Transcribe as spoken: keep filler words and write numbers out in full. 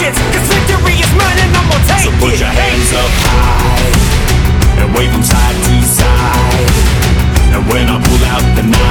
chance, cause victory is mine and I'm gonna take it. So put your hands up high and wave them side to side. And when I pull out the knife,